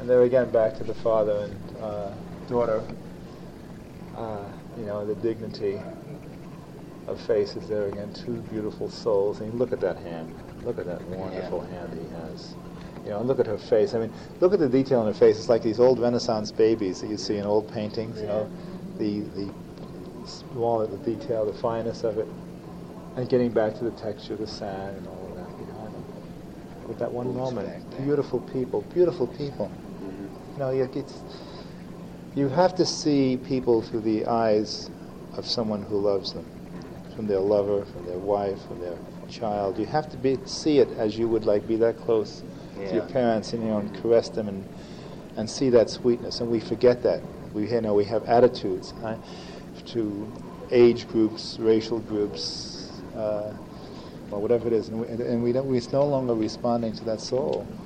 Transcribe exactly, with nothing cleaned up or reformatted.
And there again, back to the father and uh, daughter, uh, you know, the dignity of faces there again, two beautiful souls. And look at that hand. Look at that wonderful Yeah. hand he has. You know, and look at her face. I mean, look at the detail in her face. It's like these old Renaissance babies that you see in old paintings, you know, the, the small, the detail, the fineness of it. And getting back to the texture, the sand and all of that behind them. With that one moment, beautiful people, beautiful people. You know, you, it's, you have to see people through the eyes of someone who loves them, from their lover, from their wife, from their child. You have to be see it as you would like be that close Yeah. to your parents, and you know, and caress them and and see that sweetness. And we forget that. We you know we have attitudes uh, to age groups, racial groups, uh, or whatever it is, and we, and we don't, we're no longer responding to that soul.